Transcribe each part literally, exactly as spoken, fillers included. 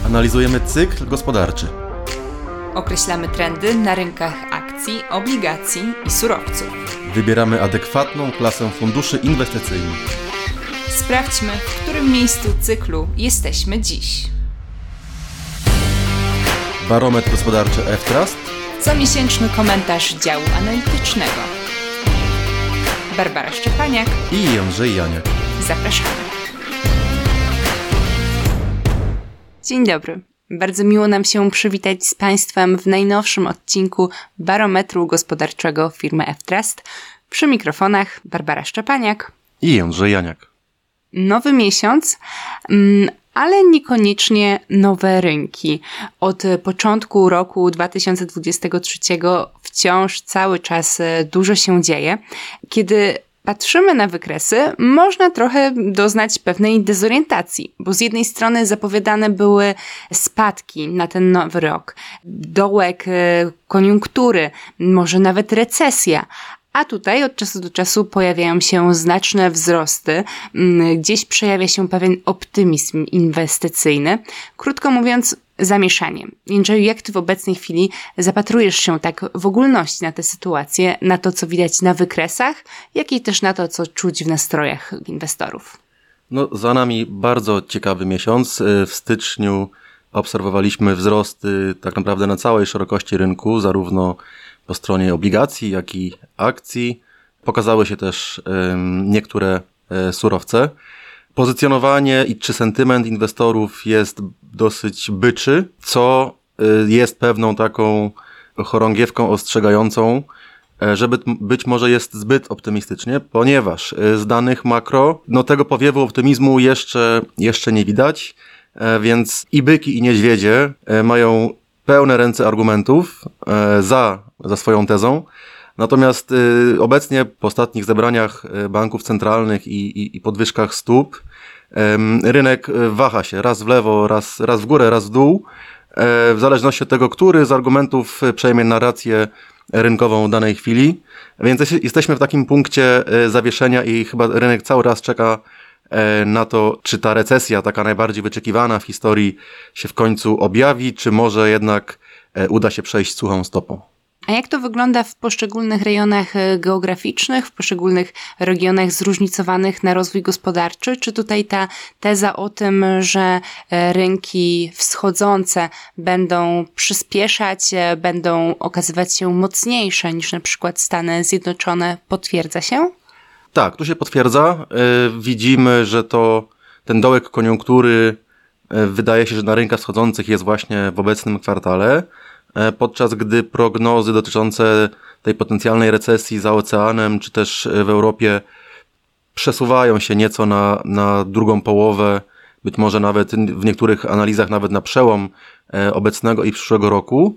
Analizujemy cykl gospodarczy. Określamy trendy na rynkach akcji, obligacji i surowców. Wybieramy adekwatną klasę funduszy inwestycyjnych. Sprawdźmy, w którym miejscu cyklu jesteśmy dziś. Barometr gospodarczy F-Trust. Comiesięczny komentarz działu analitycznego. Barbara Szczepaniak i Jędrzej Janiak. Zapraszamy. Dzień dobry. Bardzo miło nam się przywitać z Państwem w najnowszym odcinku Barometru Gospodarczego firmy F-Trust. Przy mikrofonach Barbara Szczepaniak i Jędrzej Janiak. Nowy miesiąc, ale niekoniecznie nowe rynki. Od początku roku dwa tysiące dwudziestego trzeciego wciąż cały czas dużo się dzieje. Kiedy patrzymy na wykresy, można trochę doznać pewnej dezorientacji, bo z jednej strony zapowiadane były spadki na ten nowy rok, dołek koniunktury, może nawet recesja, a tutaj od czasu do czasu pojawiają się znaczne wzrosty, gdzieś przejawia się pewien optymizm inwestycyjny. Krótko mówiąc, zamieszanie. Jędrzeju, jak ty w obecnej chwili zapatrujesz się tak w ogólności na tę sytuację, na to, co widać na wykresach, jak i też na to, co czuć w nastrojach inwestorów? No, za nami bardzo ciekawy miesiąc. W styczniu obserwowaliśmy wzrosty tak naprawdę na całej szerokości rynku, zarówno po stronie obligacji, jak i akcji. Pokazały się też um, niektóre um, surowce. Pozycjonowanie i czy sentyment inwestorów jest dosyć byczy, co jest pewną taką chorągiewką ostrzegającą, że być może jest zbyt optymistycznie, ponieważ z danych makro no tego powiewu optymizmu jeszcze, jeszcze nie widać, więc i byki, i niedźwiedzie mają pełne ręce argumentów za, za swoją tezą. Natomiast y, obecnie po ostatnich zebraniach banków centralnych i, i, i podwyżkach stóp y, rynek waha się raz w lewo, raz, raz w górę, raz w dół, y, w zależności od tego, który z argumentów przejmie narrację rynkową w danej chwili. Więc jesteśmy w takim punkcie y, zawieszenia i chyba rynek cały raz czeka y, na to, czy ta recesja, taka najbardziej wyczekiwana w historii, się w końcu objawi, czy może jednak y, uda się przejść suchą stopą. A jak to wygląda w poszczególnych rejonach geograficznych, w poszczególnych regionach zróżnicowanych na rozwój gospodarczy? Czy tutaj ta teza o tym, że rynki wschodzące będą przyspieszać, będą okazywać się mocniejsze niż na przykład Stany Zjednoczone, potwierdza się? Tak, tu się potwierdza. Widzimy, że to ten dołek koniunktury wydaje się, że na rynkach wschodzących jest właśnie w obecnym kwartale, podczas gdy prognozy dotyczące tej potencjalnej recesji za oceanem, czy też w Europie przesuwają się nieco na, na drugą połowę, być może nawet w niektórych analizach nawet na przełom obecnego i przyszłego roku.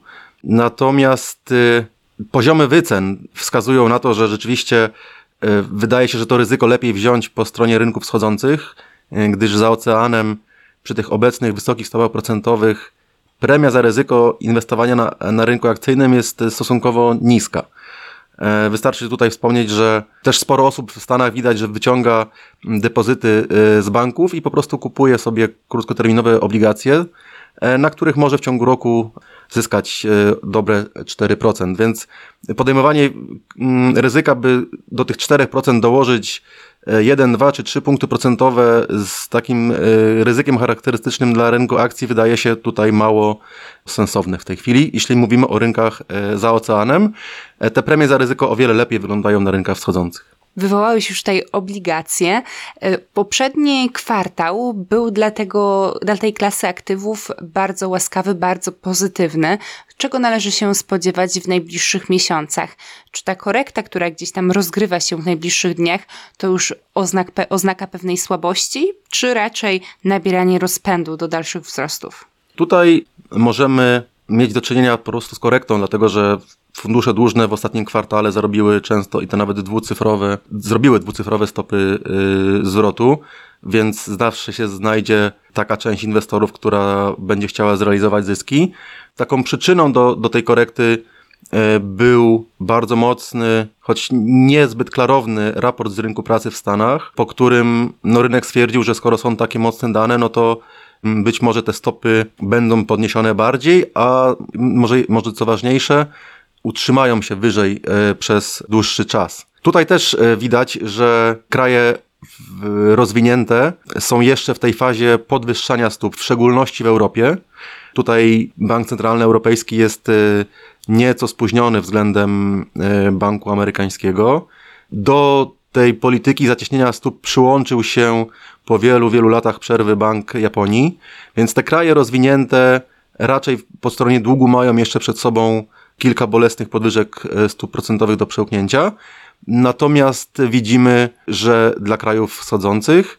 Natomiast poziomy wycen wskazują na to, że rzeczywiście wydaje się, że to ryzyko lepiej wziąć po stronie rynków wschodzących, gdyż za oceanem przy tych obecnych wysokich stopach procentowych premia za ryzyko inwestowania na, na rynku akcyjnym jest stosunkowo niska. Wystarczy tutaj wspomnieć, że też sporo osób w Stanach widać, że wyciąga depozyty z banków i po prostu kupuje sobie krótkoterminowe obligacje, na których może w ciągu roku zyskać dobre cztery procent. Więc podejmowanie ryzyka, by do tych cztery procent dołożyć jeden, dwa czy trzy punkty procentowe z takim ryzykiem charakterystycznym dla rynku akcji wydaje się tutaj mało sensowne w tej chwili. Jeśli mówimy o rynkach za oceanem, te premie za ryzyko o wiele lepiej wyglądają na rynkach wschodzących. Wywołałeś już tutaj obligacje. Poprzedni kwartał był dla, tego, dla tej klasy aktywów bardzo łaskawy, bardzo pozytywny. Czego należy się spodziewać w najbliższych miesiącach? Czy ta korekta, która gdzieś tam rozgrywa się w najbliższych dniach, to już oznak, oznaka pewnej słabości, czy raczej nabieranie rozpędu do dalszych wzrostów? Tutaj możemy mieć do czynienia po prostu z korektą, dlatego że fundusze dłużne w ostatnim kwartale zarobiły często i te nawet dwucyfrowe, zrobiły dwucyfrowe stopy yy, zwrotu, więc zawsze się znajdzie taka część inwestorów, która będzie chciała zrealizować zyski. Taką przyczyną do, do tej korekty yy, był bardzo mocny, choć niezbyt klarowny raport z rynku pracy w Stanach, po którym no, rynek stwierdził, że skoro są takie mocne dane, no to być może te stopy będą podniesione bardziej, a może, może co ważniejsze, utrzymają się wyżej przez dłuższy czas. Tutaj też widać, że kraje rozwinięte są jeszcze w tej fazie podwyższania stóp, w szczególności w Europie. Tutaj Bank Centralny Europejski jest nieco spóźniony względem Banku Amerykańskiego. Do tej polityki zacieśnienia stóp przyłączył się po wielu, wielu latach przerwy Bank Japonii, więc te kraje rozwinięte raczej po stronie długu mają jeszcze przed sobą kilka bolesnych podwyżek stóp procentowych do przełknięcia. Natomiast widzimy, że dla krajów wschodzących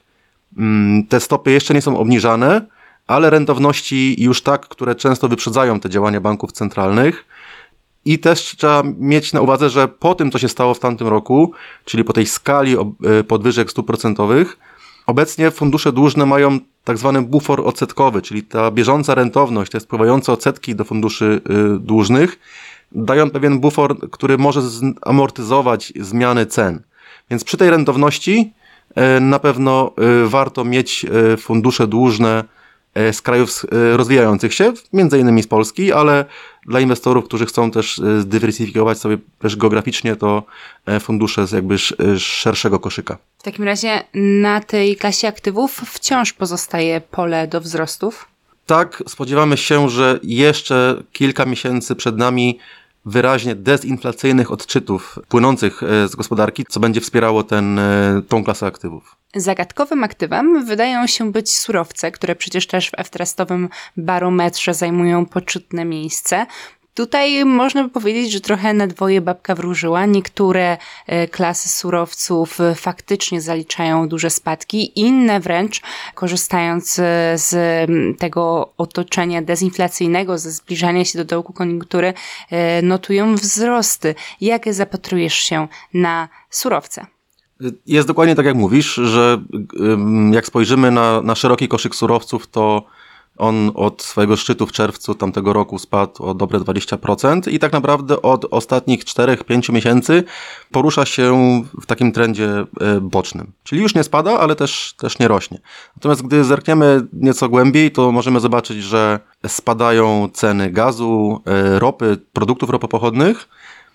te stopy jeszcze nie są obniżane, ale rentowności już tak, które często wyprzedzają te działania banków centralnych. I też trzeba mieć na uwadze, że po tym, co się stało w tamtym roku, czyli po tej skali podwyżek stóp procentowych, obecnie fundusze dłużne mają tak zwany bufor odsetkowy, czyli ta bieżąca rentowność, te wpływające odsetki do funduszy dłużnych, dają pewien bufor, który może amortyzować zmiany cen. Więc przy tej rentowności na pewno warto mieć fundusze dłużne z krajów rozwijających się, między innymi z Polski, ale dla inwestorów, którzy chcą też zdywersyfikować sobie też geograficznie, to fundusze z jakby szerszego koszyka. W takim razie na tej klasie aktywów wciąż pozostaje pole do wzrostów? Tak, spodziewamy się, że jeszcze kilka miesięcy przed nami wyraźnie dezinflacyjnych odczytów płynących z gospodarki, co będzie wspierało ten, tą klasę aktywów. Zagadkowym aktywem wydają się być surowce, które przecież też w F-Trustowym barometrze zajmują poczytne miejsce. Tutaj można by powiedzieć, że trochę na dwoje babka wróżyła. Niektóre klasy surowców faktycznie zaliczają duże spadki, inne wręcz, korzystając z tego otoczenia dezinflacyjnego, ze zbliżania się do dołku koniunktury, notują wzrosty. Jak zapatrujesz się na surowce? Jest dokładnie tak, jak mówisz, że jak spojrzymy na, na szeroki koszyk surowców, to on od swojego szczytu w czerwcu tamtego roku spadł o dobre dwadzieścia procent i tak naprawdę od ostatnich czterech pięciu miesięcy porusza się w takim trendzie bocznym. Czyli już nie spada, ale też, też nie rośnie. Natomiast gdy zerkniemy nieco głębiej, to możemy zobaczyć, że spadają ceny gazu, ropy, produktów ropopochodnych.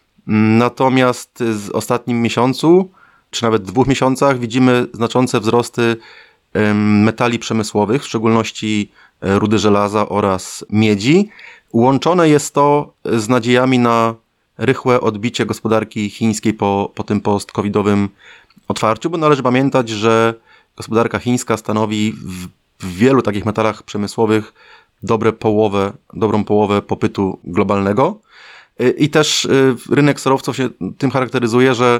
Natomiast w ostatnim miesiącu, czy nawet dwóch miesiącach widzimy znaczące wzrosty metali przemysłowych, w szczególności rudy żelaza oraz miedzi. Łączone jest to z nadziejami na rychłe odbicie gospodarki chińskiej po, po tym post-covidowym otwarciu, bo należy pamiętać, że gospodarka chińska stanowi w, w wielu takich metalach przemysłowych dobre połowę, dobrą połowę popytu globalnego. I też rynek surowców się tym charakteryzuje, że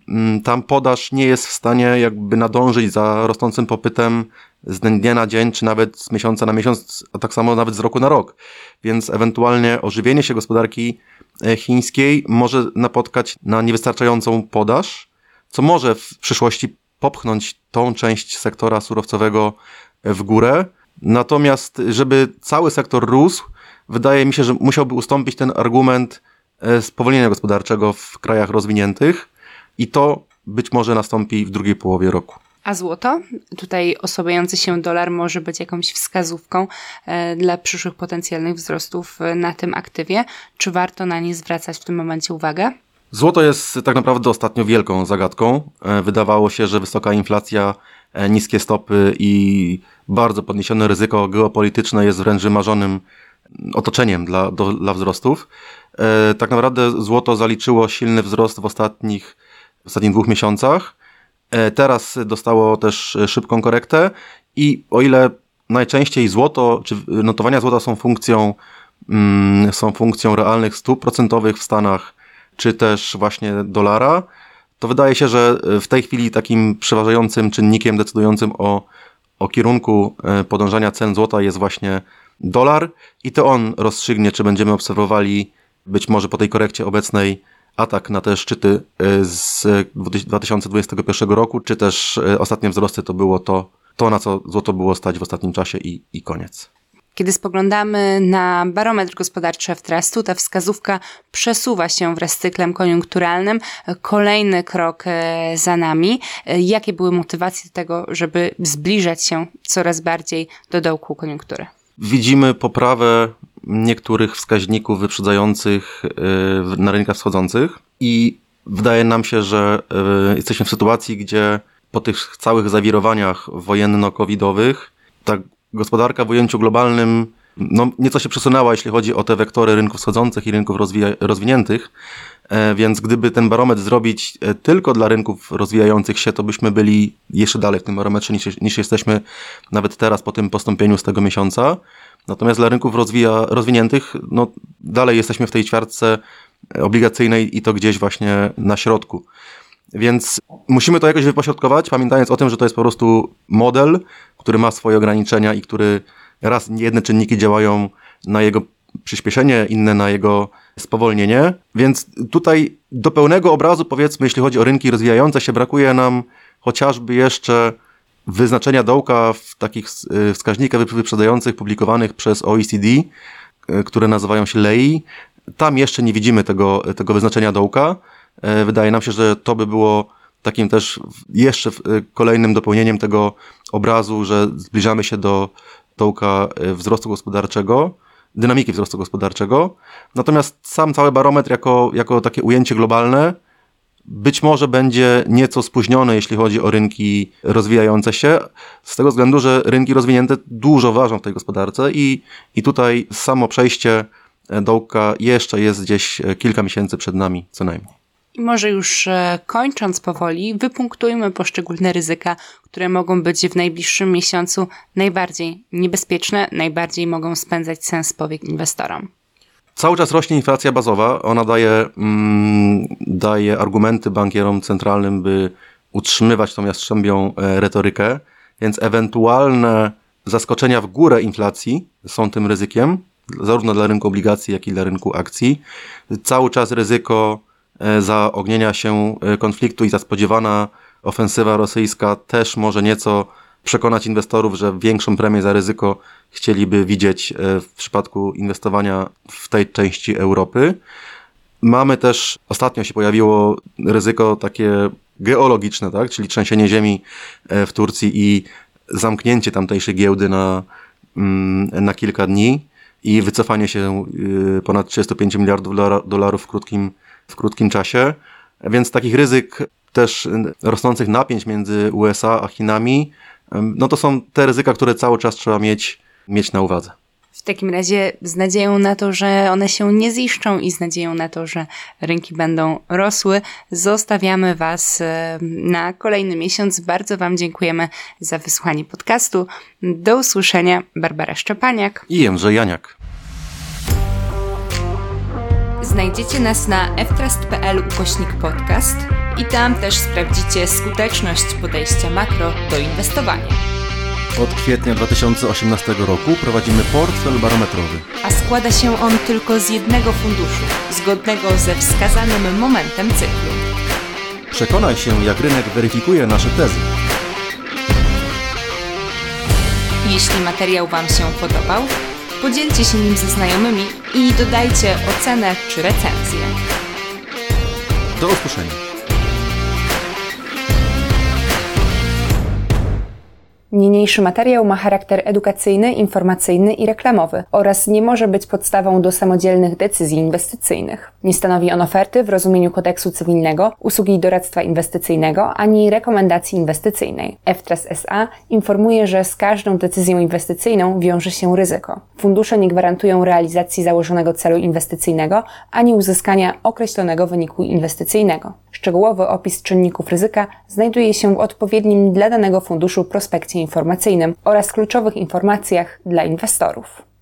tam podaż nie jest w stanie jakby nadążyć za rosnącym popytem z dnia na dzień, czy nawet z miesiąca na miesiąc, a tak samo nawet z roku na rok. Więc ewentualnie ożywienie się gospodarki chińskiej może napotkać na niewystarczającą podaż, co może w przyszłości popchnąć tą część sektora surowcowego w górę. Natomiast żeby cały sektor rósł, wydaje mi się, że musiałby ustąpić ten argument spowolnienia gospodarczego w krajach rozwiniętych, i to być może nastąpi w drugiej połowie roku. A złoto? Tutaj osłabiający się dolar może być jakąś wskazówką e, dla przyszłych potencjalnych wzrostów na tym aktywie. Czy warto na nie zwracać w tym momencie uwagę? Złoto jest tak naprawdę ostatnio wielką zagadką. E, wydawało się, że wysoka inflacja, e, niskie stopy i bardzo podniesione ryzyko geopolityczne jest wręcz wymarzonym otoczeniem dla, do, dla wzrostów. E, tak naprawdę złoto zaliczyło silny wzrost w ostatnich w ostatnich dwóch miesiącach. Teraz dostało też szybką korektę i o ile najczęściej złoto, czy notowania złota są funkcją, mm, są funkcją realnych stóp procentowych w Stanach, czy też właśnie dolara, to wydaje się, że w tej chwili takim przeważającym czynnikiem decydującym o, o kierunku podążania cen złota jest właśnie dolar i to on rozstrzygnie, czy będziemy obserwowali być może po tej korekcie obecnej atak na te szczyty z dwa tysiące dwudziestego pierwszego roku, czy też ostatnie wzrosty to było to, to na co złoto było stać w ostatnim czasie i, i koniec. Kiedy spoglądamy na barometr gospodarczy F-Trustu, ta wskazówka przesuwa się wraz z cyklem koniunkturalnym. Kolejny krok za nami. Jakie były motywacje do tego, żeby zbliżać się coraz bardziej do dołku koniunktury? Widzimy poprawę niektórych wskaźników wyprzedzających na rynkach wschodzących i wydaje nam się, że jesteśmy w sytuacji, gdzie po tych całych zawirowaniach wojenno-covidowych ta gospodarka w ujęciu globalnym no, nieco się przesunęła, jeśli chodzi o te wektory rynków wschodzących i rynków rozwija- rozwiniętych, e, więc gdyby ten barometr zrobić e, tylko dla rynków rozwijających się, to byśmy byli jeszcze dalej w tym barometrze niż, niż jesteśmy nawet teraz po tym postąpieniu z tego miesiąca. Natomiast dla rynków rozwija- rozwiniętych no, dalej jesteśmy w tej ćwiartce obligacyjnej i to gdzieś właśnie na środku. Więc musimy to jakoś wypośrodkować, pamiętając o tym, że to jest po prostu model, który ma swoje ograniczenia i który raz jedne czynniki działają na jego przyspieszenie, inne na jego spowolnienie. Więc tutaj do pełnego obrazu, powiedzmy, jeśli chodzi o rynki rozwijające się, brakuje nam chociażby jeszcze wyznaczenia dołka w takich wskaźnikach wyprzedzających publikowanych przez O E C D, które nazywają się L E I. Tam jeszcze nie widzimy tego, tego wyznaczenia dołka. Wydaje nam się, że to by było takim też jeszcze kolejnym dopełnieniem tego obrazu, że zbliżamy się do dołka wzrostu gospodarczego, dynamiki wzrostu gospodarczego. Natomiast sam cały barometr jako, jako takie ujęcie globalne być może będzie nieco spóźnione, jeśli chodzi o rynki rozwijające się, z tego względu, że rynki rozwinięte dużo ważą w tej gospodarce i, i tutaj samo przejście dołka jeszcze jest gdzieś kilka miesięcy przed nami co najmniej. I może już kończąc powoli, wypunktujmy poszczególne ryzyka, które mogą być w najbliższym miesiącu najbardziej niebezpieczne, najbardziej mogą spędzać sens powiek inwestorom. Cały czas rośnie inflacja bazowa. Ona daje, mm, daje argumenty bankierom centralnym, by utrzymywać tą jastrzębią retorykę, więc ewentualne zaskoczenia w górę inflacji są tym ryzykiem, zarówno dla rynku obligacji, jak i dla rynku akcji. Cały czas ryzyko zaognienia się konfliktu i ta spodziewana ofensywa rosyjska też może nieco przekonać inwestorów, że większą premię za ryzyko chcieliby widzieć w przypadku inwestowania w tej części Europy. Mamy też, ostatnio się pojawiło ryzyko takie geologiczne, tak? Czyli trzęsienie ziemi w Turcji i zamknięcie tamtejszej giełdy na, na kilka dni i wycofanie się ponad trzydzieści pięć miliardów dolarów w krótkim w krótkim czasie, więc takich ryzyk też rosnących napięć między U S A a Chinami, no to są te ryzyka, które cały czas trzeba mieć, mieć na uwadze. W takim razie z nadzieją na to, że one się nie ziszczą i z nadzieją na to, że rynki będą rosły, zostawiamy Was na kolejny miesiąc. Bardzo Wam dziękujemy za wysłuchanie podcastu. Do usłyszenia. Barbara Szczepaniak i Jędrzej Janiak. Znajdziecie nas na ftrust.pl ukośnik podcast i tam też sprawdzicie skuteczność podejścia makro do inwestowania. Od kwietnia dwa tysiące osiemnastego roku prowadzimy portfel barometrowy. A składa się on tylko z jednego funduszu, zgodnego ze wskazanym momentem cyklu. Przekonaj się, jak rynek weryfikuje nasze tezy. Jeśli materiał Wam się podobał, podzielcie się nim ze znajomymi i dodajcie ocenę czy recenzję. Do usłyszenia. Niniejszy materiał ma charakter edukacyjny, informacyjny i reklamowy oraz nie może być podstawą do samodzielnych decyzji inwestycyjnych. Nie stanowi on oferty w rozumieniu kodeksu cywilnego, usługi doradztwa inwestycyjnego ani rekomendacji inwestycyjnej. F-Trust S A informuje, że z każdą decyzją inwestycyjną wiąże się ryzyko. Fundusze nie gwarantują realizacji założonego celu inwestycyjnego ani uzyskania określonego wyniku inwestycyjnego. Szczegółowy opis czynników ryzyka znajduje się w odpowiednim dla danego funduszu prospekcie informacyjnym oraz kluczowych informacjach dla inwestorów.